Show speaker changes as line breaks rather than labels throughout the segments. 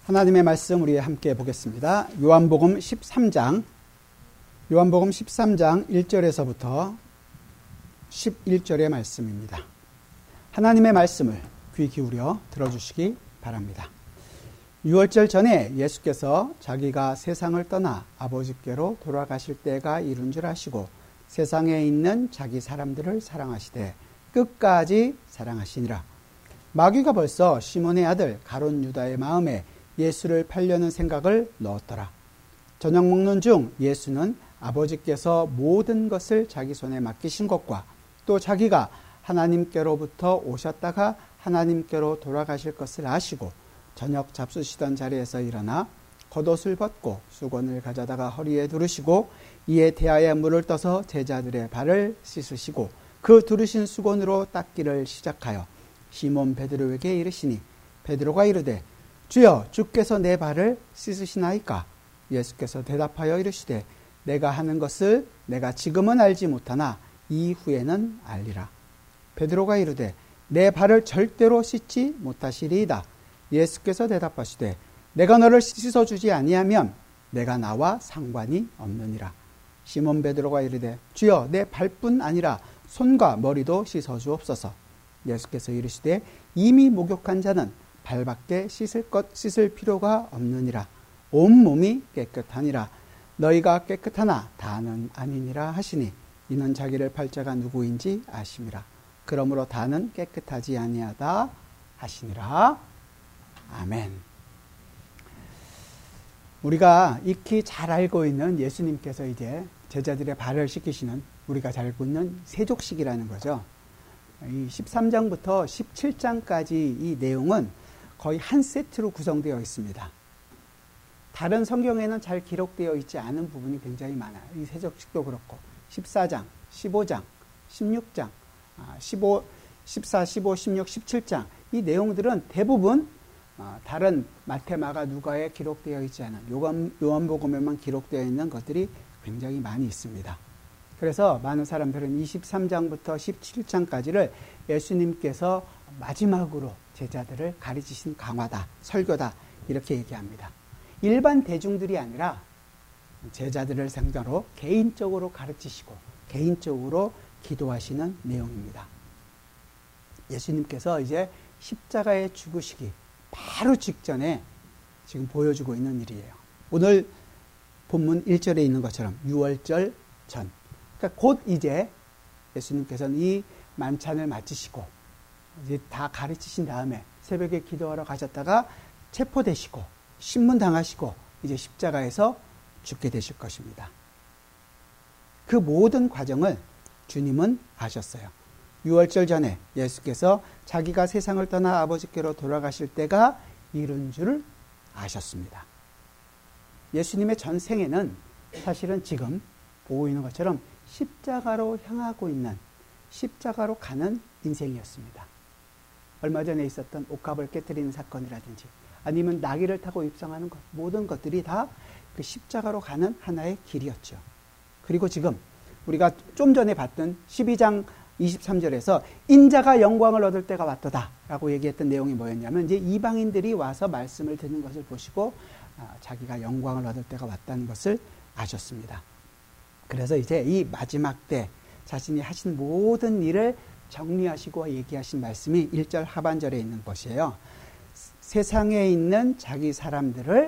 하나님의 말씀 우리 함께 보겠습니다. 요한복음 13장 1절에서부터 11절의 말씀입니다. 하나님의 말씀을 귀 기울여 들어주시기 바랍니다. 유월절 전에 예수께서 자기가 세상을 떠나 아버지께로 돌아가실 때가 이른 줄 아시고 세상에 있는 자기 사람들을 사랑하시되 끝까지 사랑하시니라. 마귀가 벌써 시몬의 아들 가룟 유다의 마음에 예수를 팔려는 생각을 넣었더라. 저녁 먹는 중 예수는 아버지께서 모든 것을 자기 손에 맡기신 것과 또 자기가 하나님께로부터 오셨다가 하나님께로 돌아가실 것을 아시고 저녁 잡수시던 자리에서 일어나 겉옷을 벗고 수건을 가져다가 허리에 두르시고 이에 대하에 물을 떠서 제자들의 발을 씻으시고 그 두르신 수건으로 닦기를 시작하여 시몬 베드로에게 이르시니 베드로가 이르되 주여 주께서 내 발을 씻으시나이까? 예수께서 대답하여 이르시되 내가 하는 것을 내가 지금은 알지 못하나 이후에는 알리라. 베드로가 이르되 내 발을 절대로 씻지 못하시리이다. 예수께서 대답하시되 내가 너를 씻어주지 아니하면 내가 나와 상관이 없느니라. 시몬 베드로가 이르되 주여 내 발뿐 아니라 손과 머리도 씻어주옵소서. 예수께서 이르시되 이미 목욕한 자는 발밖에 씻을 필요가 없느니라. 온몸이 깨끗하니라. 너희가 깨끗하나 다는 아니니라 하시니 이는 자기를 팔 자가 누구인지 아심이라. 그러므로 다는 깨끗하지 아니하다 하시니라. 아멘. 우리가 익히 잘 알고 있는 예수님께서 이제 제자들의 발을 씻기시는 우리가 잘 알고 있는 세족식이라는 거죠. 이 13장부터 17장까지 이 내용은 거의 한 세트로 구성되어 있습니다. 다른 성경에는 잘 기록되어 있지 않은 부분이 굉장히 많아요. 이 세족식도 그렇고 14장, 15장, 16장, 14, 15, 16, 17장 이 내용들은 대부분 다른 마태, 마가, 누가에 기록되어 있지 않은 요한복음에만 기록되어 있는 것들이 굉장히 많이 있습니다. 그래서 많은 사람들은 23장부터 17장까지를 예수님께서 마지막으로 제자들을 가르치신 강화다, 설교다 이렇게 얘기합니다. 일반 대중들이 아니라 제자들을 상대로 개인적으로 가르치시고 개인적으로 기도하시는 내용입니다. 예수님께서 이제 십자가에 죽으시기 바로 직전에 지금 보여주고 있는 일이에요. 오늘 본문 1절에 있는 것처럼 유월절 전, 그러니까 곧 이제 예수님께서는 이 만찬을 마치시고 이제 다 가르치신 다음에 새벽에 기도하러 가셨다가 체포되시고 신문당하시고 이제 십자가에서 죽게 되실 것입니다. 그 모든 과정을 주님은 아셨어요. 유월절 전에 예수께서 자기가 세상을 떠나 아버지께로 돌아가실 때가 이른 줄을 아셨습니다. 예수님의 전생에는 사실은 지금 보고 있는 것처럼 십자가로 향하고 있는 십자가로 가는 인생이었습니다. 얼마 전에 있었던 옥합을 깨뜨리는 사건이라든지 아니면 나귀를 타고 입성하는 것, 모든 것들이 다 그 십자가로 가는 하나의 길이었죠. 그리고 지금 우리가 좀 전에 봤던 12장 23절에서 인자가 영광을 얻을 때가 왔도다 라고 얘기했던 내용이 뭐였냐면 이제 이방인들이 와서 말씀을 듣는 것을 보시고 자기가 영광을 얻을 때가 왔다는 것을 아셨습니다. 그래서 이제 이 마지막 때 자신이 하신 모든 일을 정리하시고 얘기하신 말씀이 1절 하반절에 있는 것이에요. 세상에 있는 자기 사람들을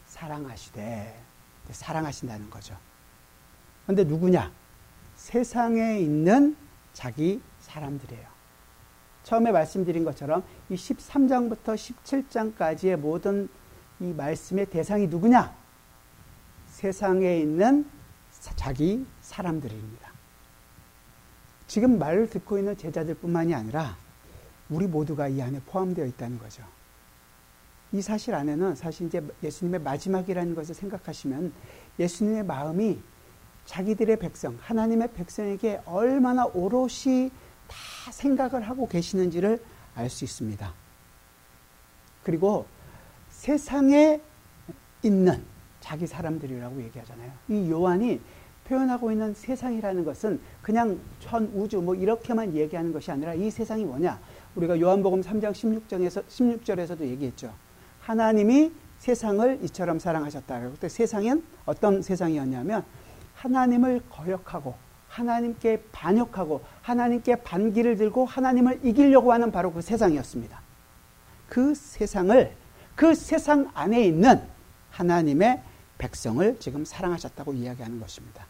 사랑하신다는 거죠. 그런데 누구냐? 세상에 있는 자기 사람들이에요. 처음에 말씀드린 것처럼 이 13장부터 17장까지의 모든 이 말씀의 대상이 누구냐? 세상에 있는 자기 사람들입니다. 지금 말을 듣고 있는 제자들뿐만이 아니라 우리 모두가 이 안에 포함되어 있다는 거죠. 이 사실 안에는 사실 이제 예수님의 마지막이라는 것을 생각하시면 예수님의 마음이 자기들의 백성, 하나님의 백성에게 얼마나 오롯이 다 생각을 하고 계시는지를 알 수 있습니다. 그리고 세상에 있는 자기 사람들이라고 얘기하잖아요. 이 요한이 표현하고 있는 세상이라는 것은 그냥 전 우주 뭐 이렇게만 얘기하는 것이 아니라 이 세상이 뭐냐? 우리가 요한복음 3장 16절에서도 얘기했죠. 하나님이 세상을 이처럼 사랑하셨다. 그때 세상은 어떤 세상이었냐면 하나님을 거역하고 하나님께 반역하고 하나님께 반기를 들고 하나님을 이기려고 하는 바로 그 세상이었습니다. 그 세상을, 그 세상 안에 있는 하나님의 백성을 지금 사랑하셨다고 이야기하는 것입니다.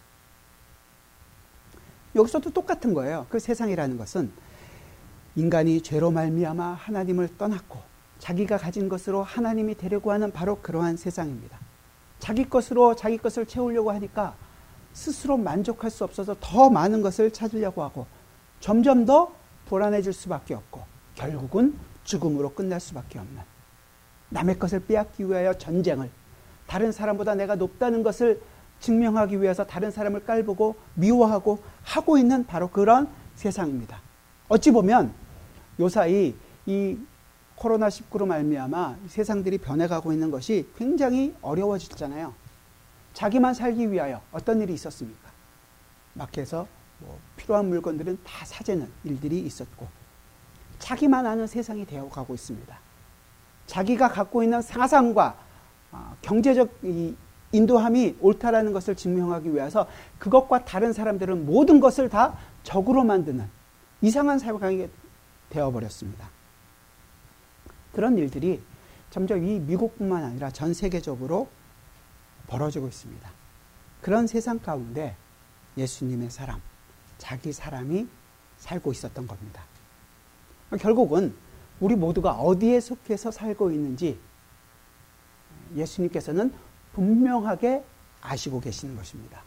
여기서도 똑같은 거예요. 그 세상이라는 것은 인간이 죄로 말미암아 하나님을 떠났고 자기가 가진 것으로 하나님이 되려고 하는 바로 그러한 세상입니다. 자기 것으로 자기 것을 채우려고 하니까 스스로 만족할 수 없어서 더 많은 것을 찾으려고 하고 점점 더 불안해질 수밖에 없고 결국은 죽음으로 끝날 수밖에 없는, 남의 것을 빼앗기 위하여 전쟁을, 다른 사람보다 내가 높다는 것을 증명하기 위해서 다른 사람을 깔보고 미워하고 하고 있는 바로 그런 세상입니다. 어찌 보면 요사이 이 코로나19로 말미암아 세상들이 변해가고 있는 것이 굉장히 어려워졌잖아요. 자기만 살기 위하여 어떤 일이 있었습니까? 마켓에서 필요한 물건들은 다 사재는 일들이 있었고 자기만 아는 세상이 되어가고 있습니다. 자기가 갖고 있는 사상과 경제적 인도함이 옳다라는 것을 증명하기 위해서 그것과 다른 사람들은 모든 것을 다 적으로 만드는 이상한 사회가 되어버렸습니다. 그런 일들이 점점 이 미국뿐만 아니라 전 세계적으로 벌어지고 있습니다. 그런 세상 가운데 예수님의 사람, 자기 사람이 살고 있었던 겁니다. 결국은 우리 모두가 어디에 속해서 살고 있는지 예수님께서는 분명하게 아시고 계시는 것입니다.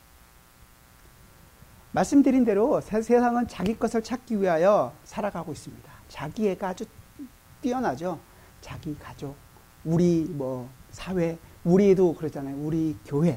말씀드린 대로 세상은 자기 것을 찾기 위하여 살아가고 있습니다. 자기애가 아주 뛰어나죠. 자기 가족, 우리 사회, 우리도 그러잖아요. 우리 교회.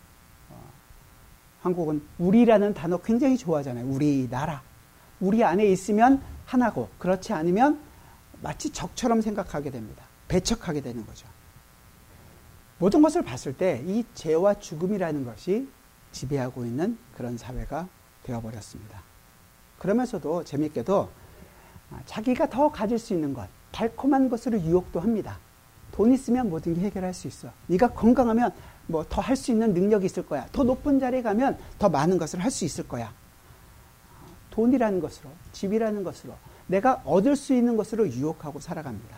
한국은 우리라는 단어 굉장히 좋아하잖아요. 우리나라. 우리 안에 있으면 하나고 그렇지 않으면 마치 적처럼 생각하게 됩니다. 배척하게 되는 거죠. 모든 것을 봤을 때 이 죄와 죽음이라는 것이 지배하고 있는 그런 사회가 되어버렸습니다. 그러면서도 재미있게도 자기가 더 가질 수 있는 것, 달콤한 것으로 유혹도 합니다. 돈 있으면 모든 게 해결할 수 있어. 네가 건강하면 더 할 수 있는 능력이 있을 거야. 더 높은 자리에 가면 더 많은 것을 할 수 있을 거야. 돈이라는 것으로, 집이라는 것으로, 내가 얻을 수 있는 것으로 유혹하고 살아갑니다.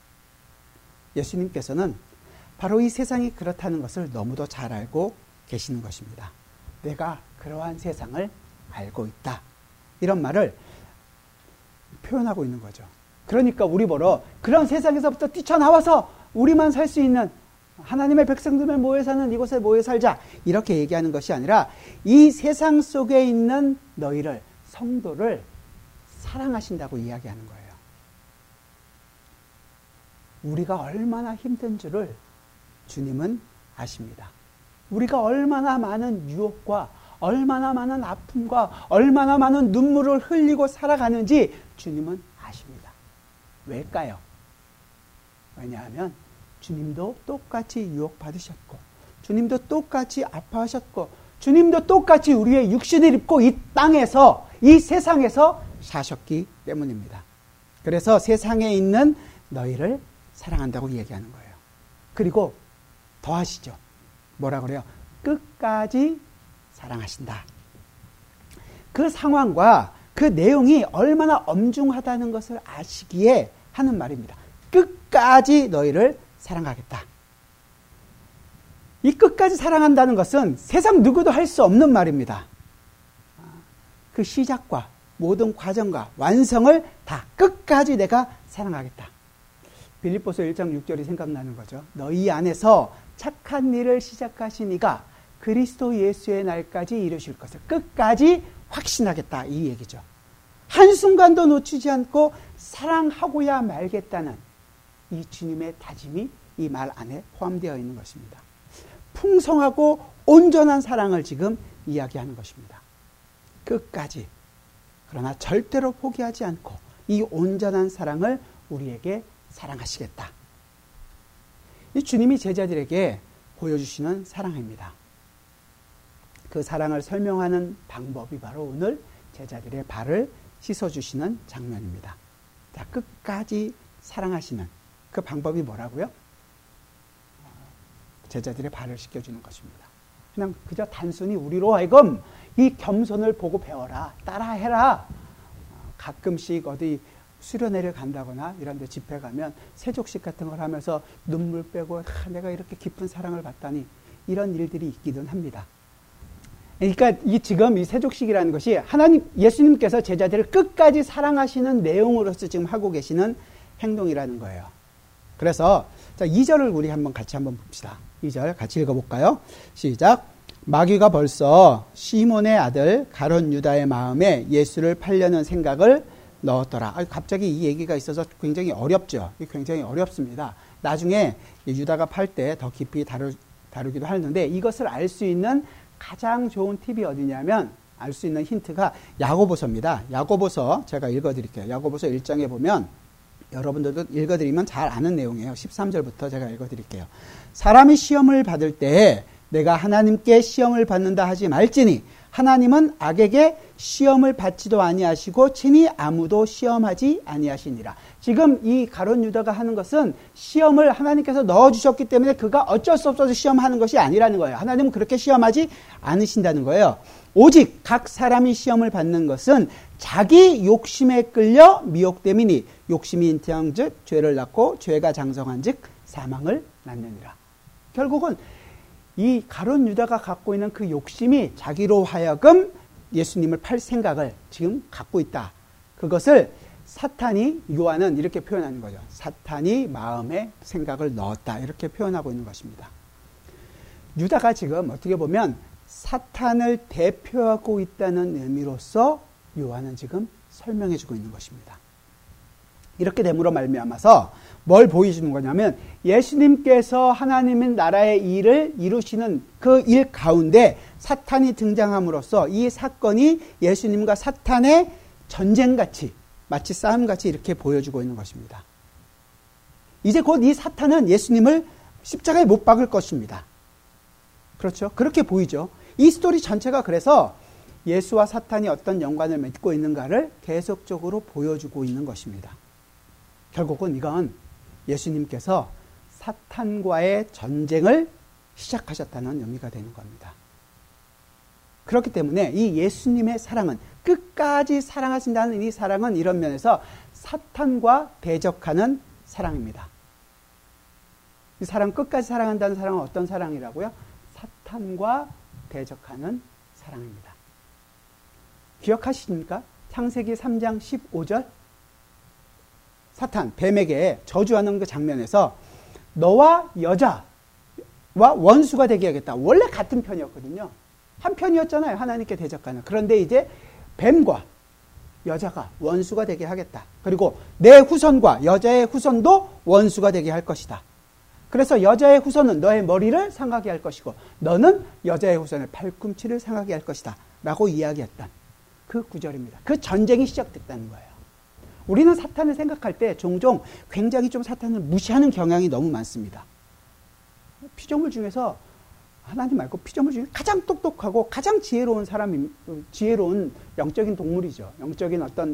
예수님께서는 바로 이 세상이 그렇다는 것을 너무도 잘 알고 계시는 것입니다. 내가 그러한 세상을 알고 있다. 이런 말을 표현하고 있는 거죠. 그러니까 우리 보러 그런 세상에서부터 뛰쳐나와서 우리만 살 수 있는 하나님의 백성들만 모여 사는 이곳에 모여 살자. 이렇게 얘기하는 것이 아니라 이 세상 속에 있는 너희를, 성도를 사랑하신다고 이야기하는 거예요. 우리가 얼마나 힘든 줄을 주님은 아십니다. 우리가 얼마나 많은 유혹과 얼마나 많은 아픔과 얼마나 많은 눈물을 흘리고 살아가는지 주님은 아십니다. 왜일까요? 왜냐하면 주님도 똑같이 유혹받으셨고 주님도 똑같이 아파하셨고 주님도 똑같이 우리의 육신을 입고 이 땅에서, 이 세상에서 사셨기 때문입니다. 그래서 세상에 있는 너희를 사랑한다고 얘기하는 거예요. 그리고 더 하시죠. 뭐라 그래요? 끝까지 사랑하신다. 그 상황과 그 내용이 얼마나 엄중하다는 것을 아시기에 하는 말입니다. 끝까지 너희를 사랑하겠다. 이 끝까지 사랑한다는 것은 세상 누구도 할 수 없는 말입니다. 그 시작과 모든 과정과 완성을 다 끝까지 내가 사랑하겠다. 빌립보서 1장 6절이 생각나는 거죠. 너희 안에서 착한 일을 시작하신 이가 그리스도 예수의 날까지 이루실 것을 끝까지 확신하겠다. 이 얘기죠. 한순간도 놓치지 않고 사랑하고야 말겠다는 이 주님의 다짐이 이 말 안에 포함되어 있는 것입니다. 풍성하고 온전한 사랑을 지금 이야기하는 것입니다. 끝까지. 그러나 절대로 포기하지 않고 이 온전한 사랑을 우리에게 사랑하시겠다. 이 주님이 제자들에게 보여주시는 사랑입니다. 그 사랑을 설명하는 방법이 바로 오늘 제자들의 발을 씻어주시는 장면입니다. 자, 끝까지 사랑하시는 그 방법이 뭐라고요? 제자들의 발을 씻겨주는 것입니다. 그냥 그저 단순히 우리로 하여금 이 겸손을 보고 배워라, 따라해라. 가끔씩 어디 수련회를 간다거나 이런 데 집회 가면 세족식 같은 걸 하면서 눈물 빼고 내가 이렇게 깊은 사랑을 받다니, 이런 일들이 있기는 합니다. 그러니까 지금 이 세족식이라는 것이 예수님께서 제자들을 끝까지 사랑하시는 내용으로서 지금 하고 계시는 행동이라는 거예요. 그래서 자, 2절을 우리 같이 한번 봅시다. 2절 같이 읽어볼까요? 시작. 마귀가 벌써 시몬의 아들 가룟 유다의 마음에 예수를 팔려는 생각을 넣었더라. 갑자기 이 얘기가 있어서 굉장히 어렵죠. 굉장히 어렵습니다. 나중에 유다가 팔 때 더 깊이 다루기도 하는데, 이것을 알 수 있는 가장 좋은 팁이 어디냐면, 알 수 있는 힌트가 야고보서입니다. 야고보서 제가 읽어드릴게요. 야고보서 1장에 보면, 여러분들도 읽어드리면 잘 아는 내용이에요. 13절부터 제가 읽어드릴게요. 사람이 시험을 받을 때 내가 하나님께 시험을 받는다 하지 말지니 하나님은 악에게 시험을 받지도 아니하시고 친히 아무도 시험하지 아니하시니라. 지금 이 가룟 유다가 하는 것은 시험을 하나님께서 넣어주셨기 때문에 그가 어쩔 수 없어서 시험하는 것이 아니라는 거예요. 하나님은 그렇게 시험하지 않으신다는 거예요. 오직 각 사람이 시험을 받는 것은 자기 욕심에 끌려 미혹됨이니 욕심이 잉태한즉 죄를 낳고 죄가 장성한즉 사망을 낳느니라. 결국은 이 가룟 유다가 갖고 있는 그 욕심이 자기로 하여금 예수님을 팔 생각을 지금 갖고 있다. 그것을 사탄이, 요한은 이렇게 표현하는 거죠. 사탄이 마음에 생각을 넣었다. 이렇게 표현하고 있는 것입니다. 유다가 지금 어떻게 보면 사탄을 대표하고 있다는 의미로서 요한은 지금 설명해주고 있는 것입니다. 이렇게 됨으로 말미암아서 뭘 보여주는 거냐면, 예수님께서 하나님의 나라의 일을 이루시는 그 일 가운데 사탄이 등장함으로써 이 사건이 예수님과 사탄의 전쟁같이, 마치 싸움같이 이렇게 보여주고 있는 것입니다. 이제 곧 이 사탄은 예수님을 십자가에 못 박을 것입니다. 그렇죠? 그렇게 보이죠. 이 스토리 전체가 그래서 예수와 사탄이 어떤 연관을 맺고 있는가를 계속적으로 보여주고 있는 것입니다. 결국은 이건 예수님께서 사탄과의 전쟁을 시작하셨다는 의미가 되는 겁니다. 그렇기 때문에 이 예수님의 사랑은, 끝까지 사랑하신다는 이 사랑은 이런 면에서 사탄과 대적하는 사랑입니다. 이 사랑, 끝까지 사랑한다는 사랑은 어떤 사랑이라고요? 사탄과 대적하는 사랑입니다. 기억하십니까? 창세기 3장 15절 사탄, 뱀에게 저주하는 그 장면에서 너와 여자와 원수가 되게 하겠다. 원래 같은 편이었거든요. 한 편이었잖아요. 하나님께 대적하는. 그런데 이제 뱀과 여자가 원수가 되게 하겠다. 그리고 내 후손과 여자의 후손도 원수가 되게 할 것이다. 그래서 여자의 후손은 너의 머리를 상하게 할 것이고 너는 여자의 후손의 팔꿈치를 상하게 할 것이다. 라고 이야기했던 그 구절입니다. 그 전쟁이 시작됐다는 거예요. 우리는 사탄을 생각할 때 종종 굉장히 좀 사탄을 무시하는 경향이 너무 많습니다. 피조물 중에서, 하나님 말고 피조물 중에 가장 똑똑하고 가장 지혜로운 사람이, 지혜로운 영적인 동물이죠. 영적인 어떤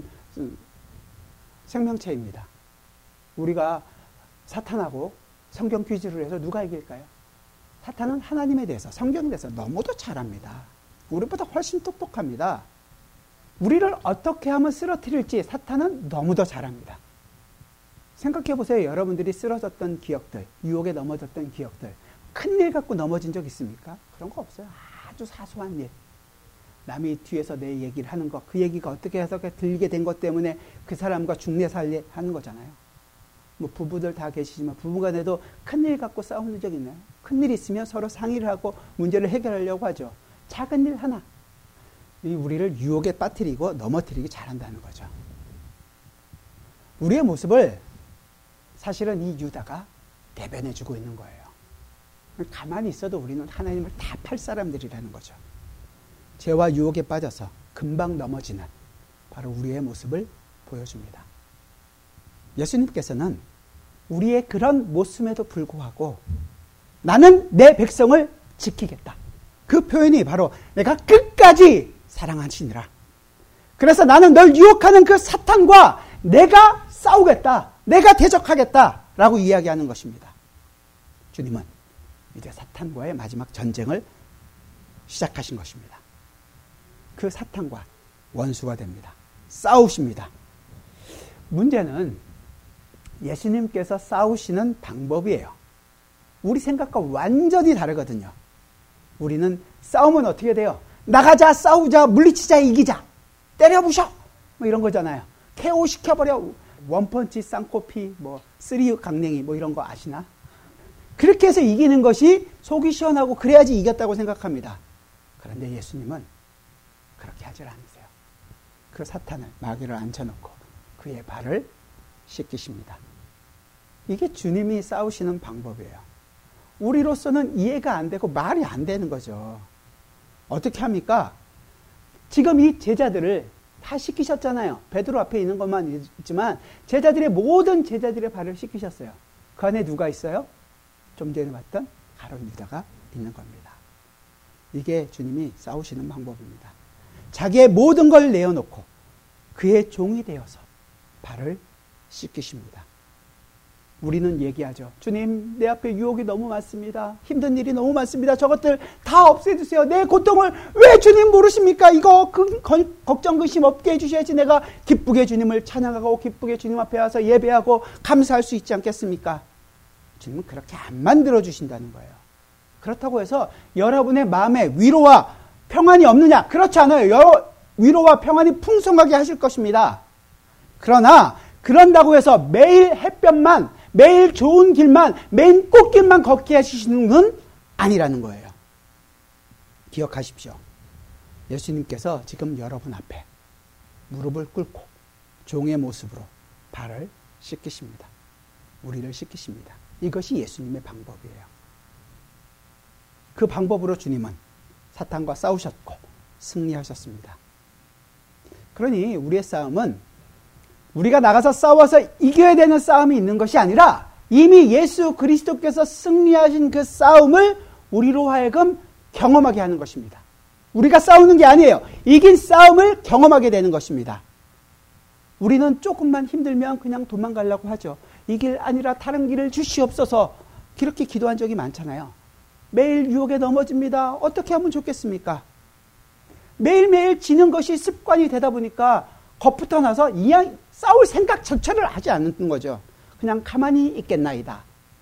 생명체입니다. 우리가 사탄하고 성경 퀴즈를 해서 누가 이길까요? 사탄은 하나님에 대해서, 성경에 대해서 너무도 잘합니다. 우리보다 훨씬 똑똑합니다. 우리를 어떻게 하면 쓰러뜨릴지 사탄은 너무도 잘합니다. 생각해 보세요. 여러분들이 쓰러졌던 기억들, 유혹에 넘어졌던 기억들, 큰일 갖고 넘어진 적 있습니까? 그런 거 없어요. 아주 사소한 일. 남이 뒤에서 내 얘기를 하는 거, 그 얘기가 어떻게 해서 들리게 된 것 때문에 그 사람과 중매살례 하는 거잖아요. 뭐 부부들 다 계시지만 부부간에도 큰일 갖고 싸우는 적 있나요? 큰일 있으면 서로 상의를 하고 문제를 해결하려고 하죠. 작은 일 하나. 우리를 유혹에 빠뜨리고 넘어뜨리기 잘한다는 거죠. 우리의 모습을 사실은 이 유다가 대변해주고 있는 거예요. 가만히 있어도 우리는 하나님을 다 팔 사람들이라는 거죠. 죄와 유혹에 빠져서 금방 넘어지는 바로 우리의 모습을 보여줍니다. 예수님께서는 우리의 그런 모습에도 불구하고 나는 내 백성을 지키겠다. 그 표현이 바로 내가 끝까지 사랑하시니라. 그래서 나는 널 유혹하는 그 사탄과 내가 싸우겠다. 내가 대적하겠다. 라고 이야기하는 것입니다. 주님은 이제 사탄과의 마지막 전쟁을 시작하신 것입니다. 그 사탄과 원수가 됩니다. 싸우십니다. 문제는 예수님께서 싸우시는 방법이에요. 우리 생각과 완전히 다르거든요. 우리는 싸우면 어떻게 돼요? 나가자, 싸우자, 물리치자, 이기자, 때려부셔, 뭐 이런 거잖아요. KO 시켜버려, 원펀치, 쌍코피, 쓰리 강냉이, 이런 거 아시나? 그렇게 해서 이기는 것이 속이 시원하고 그래야지 이겼다고 생각합니다. 그런데 예수님은 그렇게 하질 않으세요. 그 사탄을, 마귀를 앉혀놓고 그의 발을 씻기십니다. 이게 주님이 싸우시는 방법이에요. 우리로서는 이해가 안 되고 말이 안 되는 거죠. 어떻게 합니까? 지금 이 제자들을 다 씻기셨잖아요. 베드로 앞에 있는 것만 있지만 모든 제자들의 발을 씻기셨어요. 그 안에 누가 있어요? 좀 전에 봤던 가룟 유다가 있는 겁니다. 이게 주님이 싸우시는 방법입니다. 자기의 모든 걸 내어놓고 그의 종이 되어서 발을 씻기십니다. 우리는 얘기하죠. 주님, 내 앞에 유혹이 너무 많습니다. 힘든 일이 너무 많습니다. 저것들 다 없애주세요. 내 고통을 왜 주님 모르십니까? 이거 걱정 근심 없게 해주셔야지 내가 기쁘게 주님을 찬양하고 기쁘게 주님 앞에 와서 예배하고 감사할 수 있지 않겠습니까? 주님은 그렇게 안 만들어주신다는 거예요. 그렇다고 해서 여러분의 마음에 위로와 평안이 없느냐? 그렇지 않아요. 위로와 평안이 풍성하게 하실 것입니다. 그러나 그런다고 해서 매일 햇볕만, 매일 좋은 길만, 매일 꽃길만 걷게 하시는 건 아니라는 거예요. 기억하십시오. 예수님께서 지금 여러분 앞에 무릎을 꿇고 종의 모습으로 발을 씻기십니다. 우리를 씻기십니다. 이것이 예수님의 방법이에요. 그 방법으로 주님은 사탄과 싸우셨고 승리하셨습니다. 그러니 우리의 싸움은 우리가 나가서 싸워서 이겨야 되는 싸움이 있는 것이 아니라 이미 예수 그리스도께서 승리하신 그 싸움을 우리로 하여금 경험하게 하는 것입니다. 우리가 싸우는 게 아니에요. 이긴 싸움을 경험하게 되는 것입니다. 우리는 조금만 힘들면 그냥 도망가려고 하죠. 이 길 아니라 다른 길을 주시옵소서. 그렇게 기도한 적이 많잖아요. 매일 유혹에 넘어집니다. 어떻게 하면 좋겠습니까? 매일매일 지는 것이 습관이 되다 보니까 겁부터 나서 이왕 싸울 생각 자체를 하지 않는 거죠. 그냥 가만히 있겠나이다.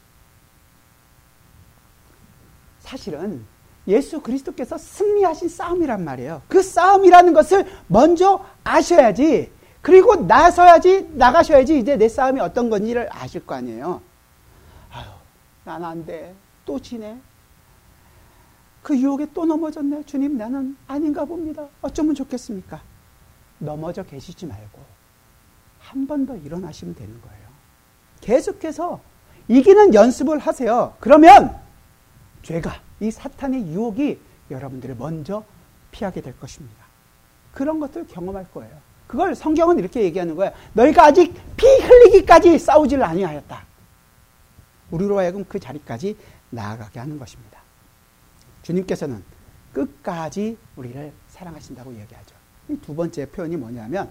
사실은 예수 그리스도께서 승리하신 싸움이란 말이에요. 그 싸움이라는 것을 먼저 아셔야지, 그리고 나가셔야지 이제 내 싸움이 어떤 건지를 아실 거 아니에요. 아유, 난 안 돼. 또 지네. 그 유혹에 또 넘어졌네. 주님, 나는 아닌가 봅니다. 어쩌면 좋겠습니까? 넘어져 계시지 말고 한 번 더 일어나시면 되는 거예요. 계속해서 이기는 연습을 하세요. 그러면 죄가, 이 사탄의 유혹이 여러분들을 먼저 피하게 될 것입니다. 그런 것들을 경험할 거예요. 그걸 성경은 이렇게 얘기하는 거예요. 너희가 아직 피 흘리기까지 싸우질 아니하였다. 우리로 하여금 그 자리까지 나아가게 하는 것입니다. 주님께서는 끝까지 우리를 사랑하신다고 얘기하죠. 이 두 번째 표현이 뭐냐면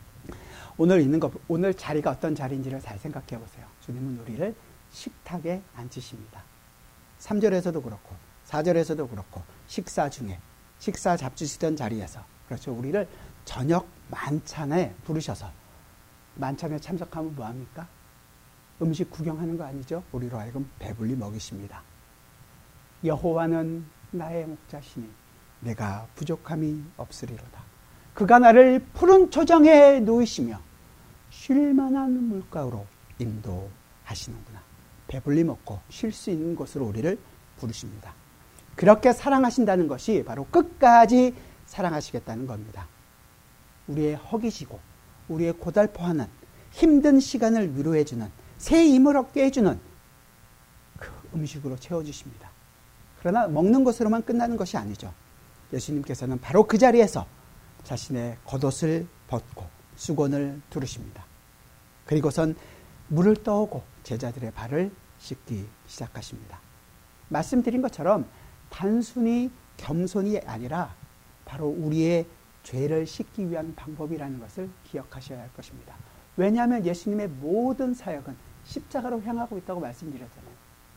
오늘 자리가 어떤 자리인지를 잘 생각해 보세요. 주님은 우리를 식탁에 앉히십니다. 3절에서도 그렇고 4절에서도 그렇고 식사 중에 식사 잡수시던 자리에서, 그렇죠, 우리를 저녁 만찬에 부르셔서, 만찬에 참석하면 뭐합니까? 음식 구경하는 거 아니죠? 우리로 하여금 배불리 먹이십니다. 여호와는 나의 목자시니 내가 부족함이 없으리로다. 그가 나를 푸른 초장에 누이시며 쉴만한 물가로 인도하시는구나. 배불리 먹고 쉴 수 있는 곳으로 우리를 부르십니다. 그렇게 사랑하신다는 것이 바로 끝까지 사랑하시겠다는 겁니다. 우리의 허기지고 우리의 고달퍼하는 힘든 시간을 위로해주는, 새 힘을 얻게 해주는 그 음식으로 채워주십니다. 그러나 먹는 것으로만 끝나는 것이 아니죠. 예수님께서는 바로 그 자리에서 자신의 겉옷을 벗고 수건을 두르십니다. 그리고선 물을 떠오고 제자들의 발을 씻기 시작하십니다. 말씀드린 것처럼 단순히 겸손이 아니라 바로 우리의 죄를 씻기 위한 방법이라는 것을 기억하셔야 할 것입니다. 왜냐하면 예수님의 모든 사역은 십자가로 향하고 있다고 말씀드렸잖아요.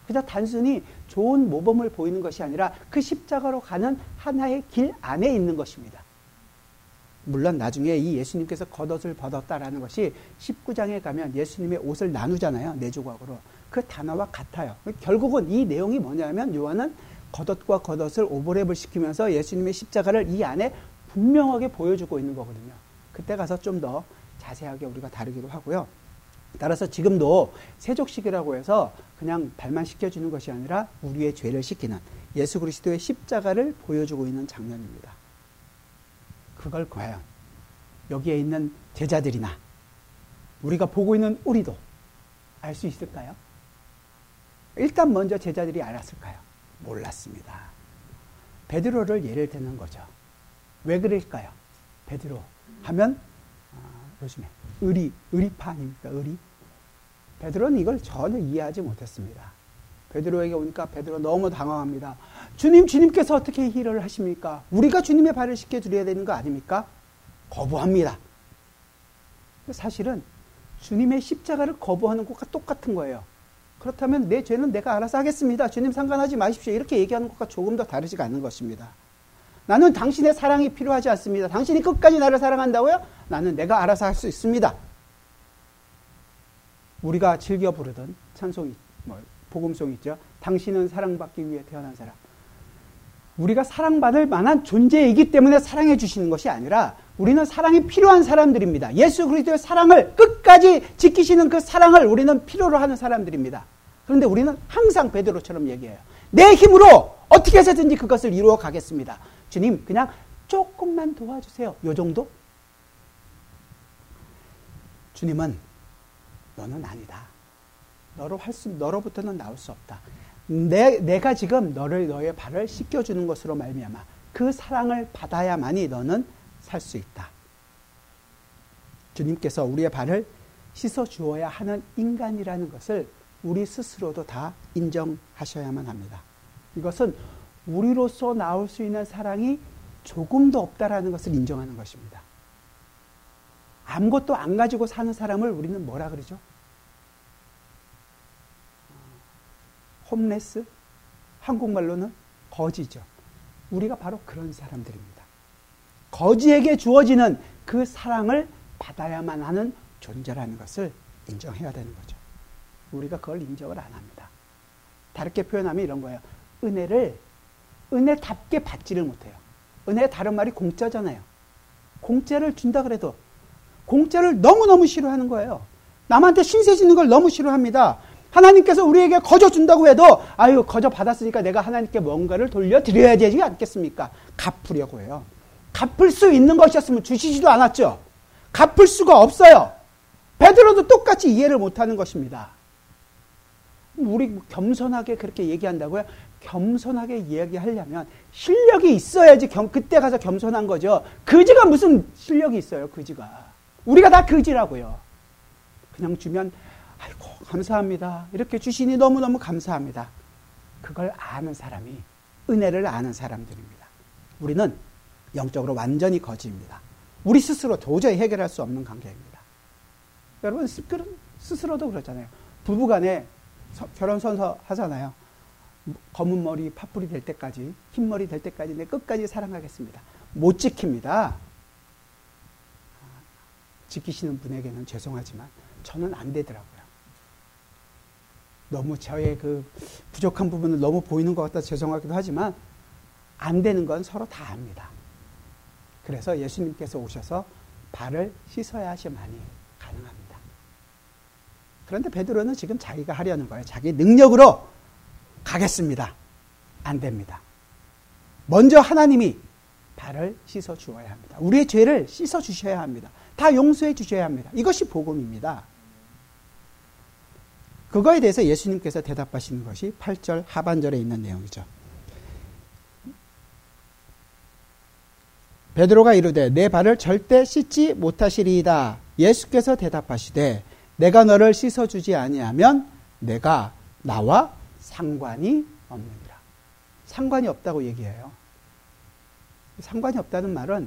그냥 단순히 좋은 모범을 보이는 것이 아니라 그 십자가로 가는 하나의 길 안에 있는 것입니다. 물론 나중에 이 예수님께서 겉옷을 벗었다라는 것이 19장에 가면 예수님의 옷을 나누잖아요. 네 조각으로. 그 단어와 같아요. 결국은 이 내용이 뭐냐면 요한은 겉옷과 겉옷을 오버랩을 시키면서 예수님의 십자가를 이 안에 분명하게 보여주고 있는 거거든요. 그때 가서 좀 더 자세하게 우리가 다루기로 하고요. 따라서 지금도 세족식이라고 해서 그냥 발만 씻겨주는 것이 아니라 우리의 죄를 씻기는 예수 그리스도의 십자가를 보여주고 있는 장면입니다. 그걸 과연 여기에 있는 제자들이나 우리가 보고 있는 우리도 알 수 있을까요? 일단 먼저 제자들이 알았을까요? 몰랐습니다. 베드로를 예를 드는 거죠. 왜 그럴까요? 베드로 하면 요즘에 의리파 아닙니까? 의리. 베드로는 이걸 전혀 이해하지 못했습니다. 베드로에게 오니까 베드로 너무 당황합니다. 주님께서 어떻게 일을 하십니까? 우리가 주님의 발을 씻겨드려야 되는 거 아닙니까? 거부합니다. 사실은 주님의 십자가를 거부하는 것과 똑같은 거예요. 그렇다면 내 죄는 내가 알아서 하겠습니다. 주님 상관하지 마십시오. 이렇게 얘기하는 것과 조금 더 다르지가 않는 것입니다. 나는 당신의 사랑이 필요하지 않습니다. 당신이 끝까지 나를 사랑한다고요? 나는 내가 알아서 할 수 있습니다. 우리가 즐겨 부르던 찬송이, 복음송 있죠. 당신은 사랑받기 위해 태어난 사람. 우리가 사랑받을 만한 존재이기 때문에 사랑해 주시는 것이 아니라 우리는 사랑이 필요한 사람들입니다. 예수 그리스도의 사랑을 끝까지 지키시는 그 사랑을 우리는 필요로 하는 사람들입니다. 그런데 우리는 항상 베드로처럼 얘기해요. 내 힘으로 어떻게 해서든지 그것을 이루어 가겠습니다. 주님, 그냥 조금만 도와주세요. 요 정도? 주님은 너는 아니다. 너로부터는 나올 수 없다. 내가 지금 너의 발을 씻겨주는 것으로 말미암아 그 사랑을 받아야만이 너는 살 수 있다. 주님께서 우리의 발을 씻어 주어야 하는 인간이라는 것을 우리 스스로도 다 인정하셔야만 합니다. 이것은 우리로서 나올 수 있는 사랑이 조금도 없다라는 것을 인정하는 것입니다. 아무것도 안 가지고 사는 사람을 우리는 뭐라 그러죠? 홈레스? 한국말로는 거지죠. 우리가 바로 그런 사람들입니다. 거지에게 주어지는 그 사랑을 받아야만 하는 존재라는 것을 인정해야 되는 거죠. 우리가 그걸 인정을 안 합니다. 다르게 표현하면 이런 거예요. 은혜를 은혜답게 받지를 못해요. 은혜의 다른 말이 공짜잖아요. 공짜를 준다 그래도 공짜를 너무너무 싫어하는 거예요. 남한테 신세 지는 걸 너무 싫어합니다. 하나님께서 우리에게 거저 준다고 해도 아유 거저 받았으니까 내가 하나님께 뭔가를 돌려드려야 되지 않겠습니까? 갚으려고 해요. 갚을 수 있는 것이었으면 주시지도 않았죠. 갚을 수가 없어요. 베드로도 똑같이 이해를 못하는 것입니다. 우리 겸손하게 그렇게 얘기한다고요? 겸손하게 이야기하려면 실력이 있어야지 그때 가서 겸손한 거죠. 그지가 무슨 실력이 있어요. 그지가. 우리가 다 그지라고요. 그냥 주면 아이고 감사합니다. 이렇게 주시니 너무너무 감사합니다. 그걸 아는 사람이 은혜를 아는 사람들입니다. 우리는 영적으로 완전히 거지입니다. 우리 스스로 도저히 해결할 수 없는 관계입니다. 여러분 스스로도 그렇잖아요. 부부간에 결혼 선서 하잖아요. 검은 머리 팥불이 될 때까지 흰머리 될 때까지 내 끝까지 사랑하겠습니다. 못 지킵니다. 지키시는 분에게는 죄송하지만 저는 안 되더라고요. 너무 저의 그 부족한 부분을 너무 보이는 것 같아서 죄송하기도 하지만 안 되는 건 서로 다 압니다. 그래서 예수님께서 오셔서 발을 씻어야지만이 가능합니다. 그런데 베드로는 지금 자기가 하려는 거예요. 자기 능력으로 가겠습니다. 안 됩니다. 먼저 하나님이 발을 씻어 주어야 합니다. 우리의 죄를 씻어 주셔야 합니다. 다 용서해 주셔야 합니다. 이것이 복음입니다. 그거에 대해서 예수님께서 대답하시는 것이 8절 하반절에 있는 내용이죠. 베드로가 이르되 내 발을 절대 씻지 못하시리이다. 예수께서 대답하시되 내가 너를 씻어주지 아니하면 내가 나와 상관이 없느니라. 상관이 없다고 얘기해요. 상관이 없다는 말은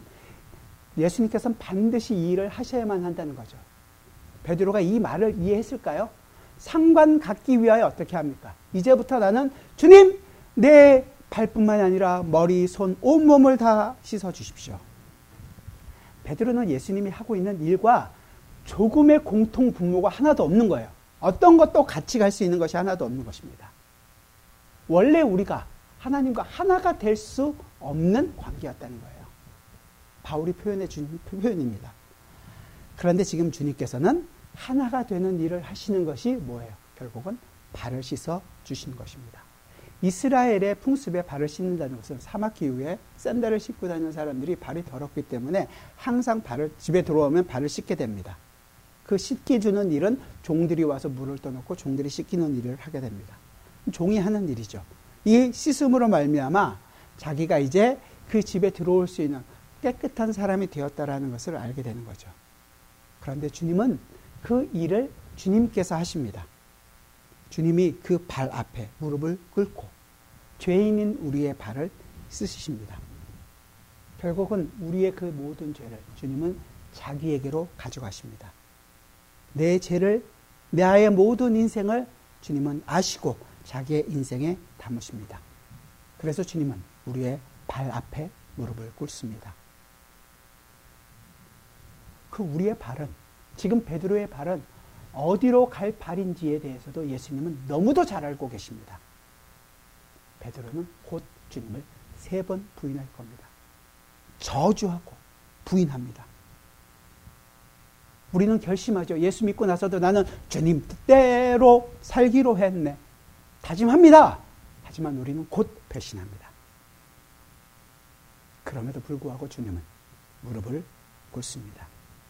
예수님께서는 반드시 이 일을 하셔야만 한다는 거죠. 베드로가 이 말을 이해했을까요? 상관 갖기 위하여 어떻게 합니까? 이제부터 나는 주님, 내 발뿐만이 아니라 머리, 손, 온몸을 다 씻어주십시오. 베드로는 예수님이 하고 있는 일과 조금의 공통 분모가 하나도 없는 거예요. 어떤 것도 같이 갈 수 있는 것이 하나도 없는 것입니다. 원래 우리가 하나님과 하나가 될 수 없는 관계였다는 거예요. 바울이 표현해 준 표현입니다. 그런데 지금 주님께서는 하나가 되는 일을 하시는 것이 뭐예요? 결국은 발을 씻어 주시는 것입니다. 이스라엘의 풍습에 발을 씻는다는 것은 사막기후에 샌들을 신고 다니는 사람들이 발이 더럽기 때문에 항상 집에 들어오면 발을 씻게 됩니다. 그 씻게 주는 일은 종들이 와서 물을 떠놓고 종들이 씻기는 일을 하게 됩니다. 종이 하는 일이죠. 이 씻음으로 말미암아 자기가 이제 그 집에 들어올 수 있는 깨끗한 사람이 되었다라는 것을 알게 되는 거죠. 그런데 주님은 그 일을 주님께서 하십니다. 주님이 그 발 앞에 무릎을 꿇고 죄인인 우리의 발을 씻으십니다. 결국은 우리의 그 모든 죄를 주님은 자기에게로 가져가십니다. 내 죄를, 나의 모든 인생을 주님은 아시고 자기의 인생에 담으십니다. 그래서 주님은 우리의 발 앞에 무릎을 꿇습니다. 그 우리의 발은, 지금 베드로의 발은 어디로 갈 발인지에 대해서도 예수님은 너무도 잘 알고 계십니다. 베드로는 곧 주님을 3번 부인할 겁니다. 저주하고 부인합니다. 우리는 결심하죠. 예수 믿고 나서도 나는 주님 뜻대로 살기로 했네. 다짐합니다. 하지만 우리는 곧 배신합니다. 그럼에도 불구하고 주님은 무릎을 꿇습니다.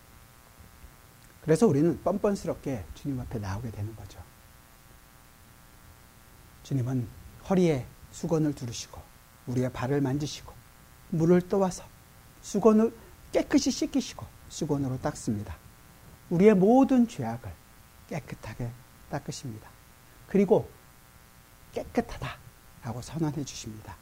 그래서 우리는 뻔뻔스럽게 주님 앞에 나오게 되는 거죠. 주님은 허리에 수건을 두르시고 우리의 발을 만지시고 물을 떠와서 수건을 깨끗이 씻기시고 수건으로 닦습니다. 우리의 모든 죄악을 깨끗하게 닦으십니다. 그리고 깨끗하다라고 선언해 주십니다.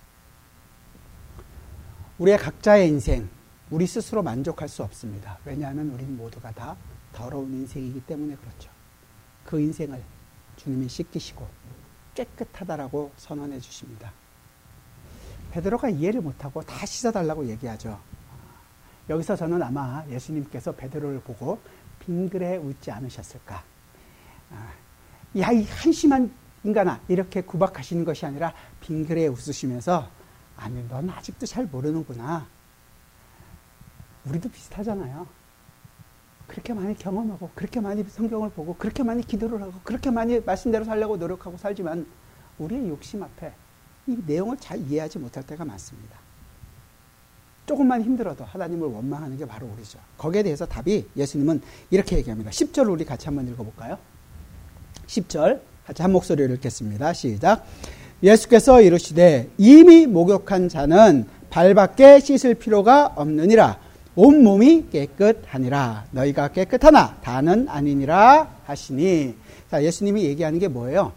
우리의 각자의 인생, 우리 스스로 만족할 수 없습니다. 왜냐하면 우리는 모두가 다 더러운 인생이기 때문에 그렇죠. 그 인생을 주님이 씻기시고 깨끗하다라고 선언해 주십니다. 베드로가 이해를 못하고 다 씻어달라고 얘기하죠. 여기서 저는 아마 예수님께서 베드로를 보고 빙그레 웃지 않으셨을까. 야, 이 한심한 인간아, 이렇게 구박하시는 것이 아니라 빙그레 웃으시면서 아니, 넌 아직도 잘 모르는구나. 우리도 비슷하잖아요. 그렇게 많이 경험하고 그렇게 많이 성경을 보고 그렇게 많이 기도를 하고 그렇게 많이 말씀대로 살려고 노력하고 살지만 우리의 욕심 앞에 이 내용을 잘 이해하지 못할 때가 많습니다. 조금만 힘들어도 하나님을 원망하는 게 바로 우리죠. 거기에 대해서 답이 예수님은 이렇게 얘기합니다. 10절 우리 같이 한번 읽어볼까요? 10절 같이 한 목소리로 읽겠습니다. 시작. 예수께서 이르시되 이미 목욕한 자는 발밖에 씻을 필요가 없느니라. 온몸이 깨끗하니라. 너희가 깨끗하나 다는 아니니라 하시니. 자, 예수님이 얘기하는 게 뭐예요?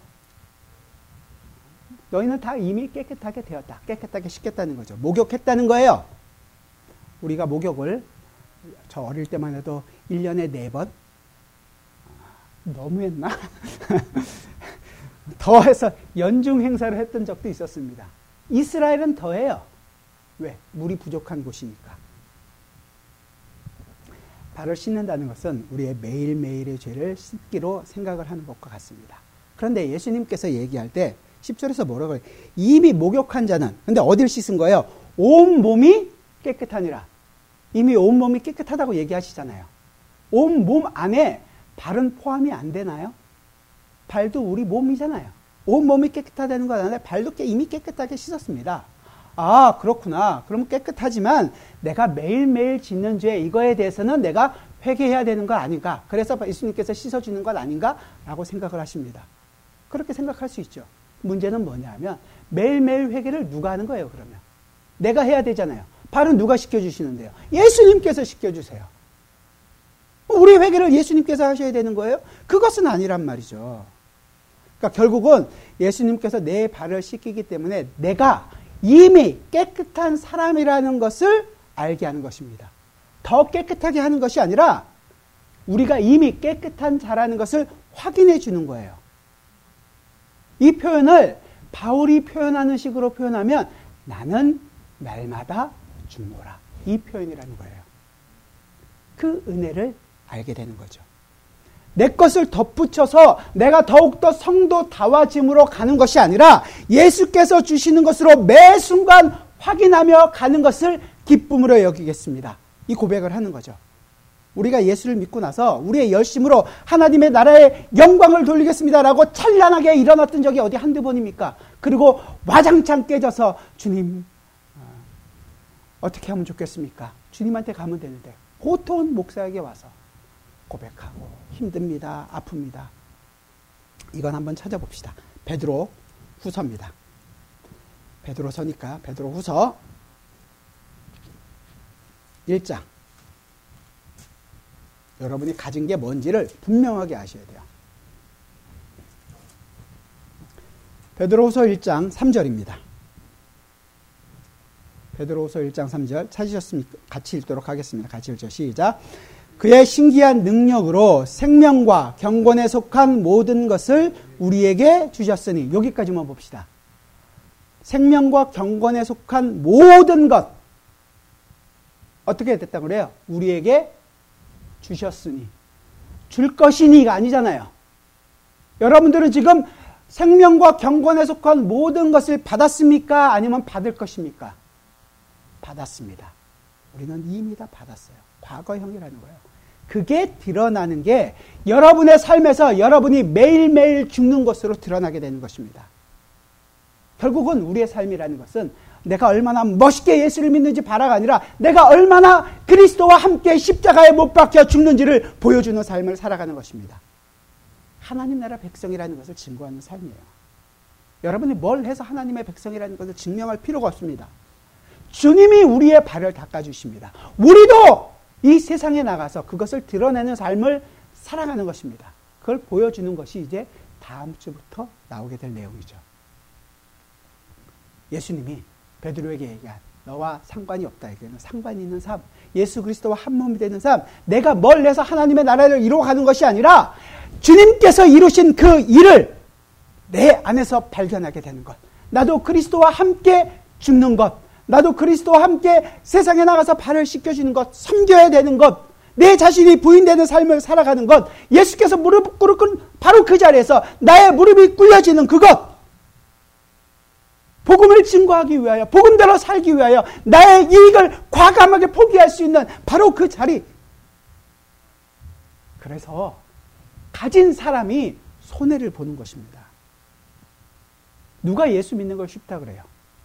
너희는 다 이미 깨끗하게 되었다. 깨끗하게 씻겠다는 거죠. 목욕했다는 거예요. 우리가 목욕을 저 어릴 때만 해도 1년에 4번 너무했나? 더해서 연중 행사를 했던 적도 있었습니다. 이스라엘은 더해요. 왜? 물이 부족한 곳이니까. 발을 씻는다는 것은 우리의 매일매일의 죄를 씻기로 생각을 하는 것과 같습니다. 그런데 예수님께서 얘기할 때 10절에서 뭐라고 해요? 이미 목욕한 자는, 근데 어딜 씻은 거예요? 온 몸이 깨끗하니라. 이미 온 몸이 깨끗하다고 얘기하시잖아요. 온 몸 안에 발은 포함이 안 되나요? 발도 우리 몸이잖아요. 온 몸이 깨끗하다는 것 안에 발도 이미 깨끗하게 씻었습니다. 아, 그렇구나. 그럼 깨끗하지만 내가 매일매일 짓는 죄, 이거에 대해서는 내가 회개해야 되는 거 아닌가? 그래서 예수님께서 씻어주는 것 아닌가? 라고 생각을 하십니다. 그렇게 생각할 수 있죠. 문제는 뭐냐면 매일매일 회개를 누가 하는 거예요, 그러면? 내가 해야 되잖아요. 발은 누가 씻겨주시는데요? 예수님께서 씻겨주세요. 우리 회개를 예수님께서 하셔야 되는 거예요? 그것은 아니란 말이죠. 그러니까 결국은 예수님께서 내 발을 씻기기 때문에 내가 이미 깨끗한 사람이라는 것을 알게 하는 것입니다. 더 깨끗하게 하는 것이 아니라 우리가 이미 깨끗한 자라는 것을 확인해 주는 거예요. 이 표현을 바울이 표현하는 식으로 표현하면 나는 날마다 죽노라. 이 표현이라는 거예요. 그 은혜를 알게 되는 거죠. 내 것을 덧붙여서 내가 더욱더 성도다워짐으로 가는 것이 아니라 예수께서 주시는 것으로 매 순간 확인하며 가는 것을 기쁨으로 여기겠습니다. 이 고백을 하는 거죠. 우리가 예수를 믿고 나서 우리의 열심으로 하나님의 나라의 영광을 돌리겠습니다라고 찬란하게 일어났던 적이 어디 한두 번입니까? 그리고 와장창 깨져서 주님 어떻게 하면 좋겠습니까? 주님한테 가면 되는데 보통 목사에게 와서 고백하고 힘듭니다. 아픕니다. 이건 한번 찾아봅시다. 베드로 후서입니다. 베드로서니까 베드로 후서 1장. 여러분이 가진 게 뭔지를 분명하게 아셔야 돼요. 베드로후서 1장 3절입니다. 베드로후서 1장 3절 찾으셨습니까? 같이 읽도록 하겠습니다. 같이 읽죠. 시작. 그의 신기한 능력으로 생명과 경건에 속한 모든 것을 우리에게 주셨으니, 여기까지만 봅시다. 생명과 경건에 속한 모든 것 어떻게 됐다고 그래요? 우리에게 주셨으니. 줄 것이니가 아니잖아요. 여러분들은 지금 생명과 경건에 속한 모든 것을 받았습니까? 아니면 받을 것입니까? 받았습니다. 우리는 이미 다 받았어요. 과거형이라는 거예요. 그게 드러나는 게 여러분의 삶에서 여러분이 매일매일 죽는 것으로 드러나게 되는 것입니다. 결국은 우리의 삶이라는 것은 내가 얼마나 멋있게 예수를 믿는지 바라가 아니라 내가 얼마나 그리스도와 함께 십자가에 못 박혀 죽는지를 보여주는 삶을 살아가는 것입니다. 하나님 나라 백성이라는 것을 증거하는 삶이에요. 여러분이 뭘 해서 하나님의 백성이라는 것을 증명할 필요가 없습니다. 주님이 우리의 발을 닦아주십니다. 우리도 이 세상에 나가서 그것을 드러내는 삶을 살아가는 것입니다. 그걸 보여주는 것이 이제 다음 주부터 나오게 될 내용이죠. 예수님이 베드로에게 얘기한 너와 상관이 없다. 이게는 상관이 있는 삶, 예수 그리스도와 한 몸이 되는 삶, 내가 뭘 해서 하나님의 나라를 이루어가는 것이 아니라 주님께서 이루신 그 일을 내 안에서 발견하게 되는 것, 나도 그리스도와 함께 죽는 것, 나도 그리스도와 함께 세상에 나가서 발을 씻겨주는 것, 섬겨야 되는 것, 내 자신이 부인되는 삶을 살아가는 것, 예수께서 무릎 꿇은 바로 그 자리에서 나의 무릎이 꿇려지는 그것, 복음을 증거하기 위하여, 복음대로 살기 위하여 나의 이익을 과감하게 포기할 수 있는 바로 그 자리. 그래서 가진 사람이 손해를 보는 것입니다. 누가 예수 믿는 걸 쉽다 그래요?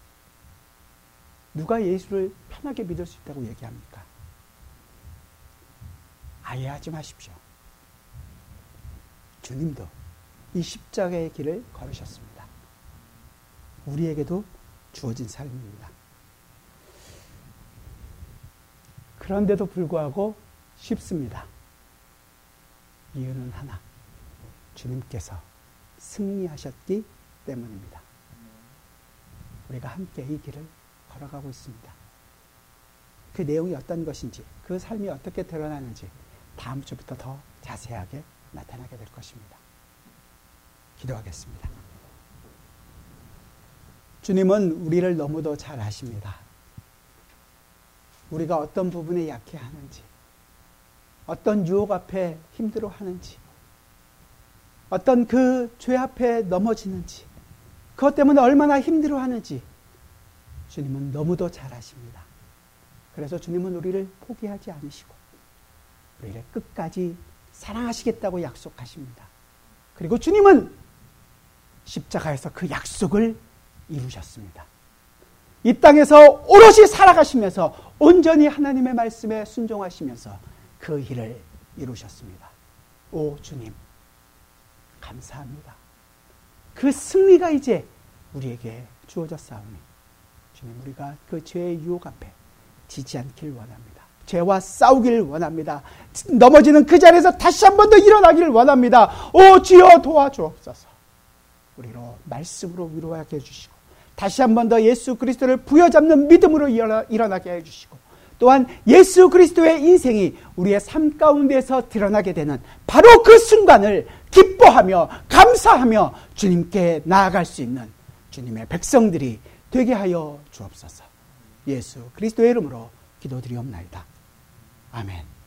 누가 예수를 편하게 믿을 수 있다고 얘기합니까? 아예 하지 마십시오. 주님도 이 십자가의 길을 걸으셨습니다. 우리에게도 주어진 삶입니다. 그런데도 불구하고 쉽습니다. 이유는 하나, 주님께서 승리하셨기 때문입니다. 우리가 함께 이 길을 걸어가고 있습니다. 그 내용이 어떤 것인지, 그 삶이 어떻게 드러나는지 다음 주부터 더 자세하게 나타나게 될 것입니다. 기도하겠습니다. 주님은 우리를 너무도 잘 아십니다. 우리가 어떤 부분에 약해하는지, 어떤 유혹 앞에 힘들어하는지, 어떤 그 죄 앞에 넘어지는지, 그것 때문에 얼마나 힘들어하는지 주님은 너무도 잘 아십니다. 그래서 주님은 우리를 포기하지 않으시고 우리를 끝까지 사랑하시겠다고 약속하십니다. 그리고 주님은 십자가에서 그 약속을 이루셨습니다. 이 땅에서 오롯이 살아가시면서 온전히 하나님의 말씀에 순종하시면서 그 일을 이루셨습니다. 오 주님, 감사합니다. 그 승리가 이제 우리에게 주어졌사오니 주님, 우리가 그 죄의 유혹 앞에 지지 않길 원합니다. 죄와 싸우길 원합니다. 넘어지는 그 자리에서 다시 한 번 더 일어나기를 원합니다. 오 주여 도와주옵소서. 우리로 말씀으로 위로하게 해주시고 다시 한 번 더 예수 그리스도를 부여잡는 믿음으로 일어나게 해주시고 또한 예수 그리스도의 인생이 우리의 삶 가운데서 드러나게 되는 바로 그 순간을 기뻐하며 감사하며 주님께 나아갈 수 있는 주님의 백성들이 되게 하여 주옵소서. 예수 그리스도의 이름으로 기도드리옵나이다. 아멘.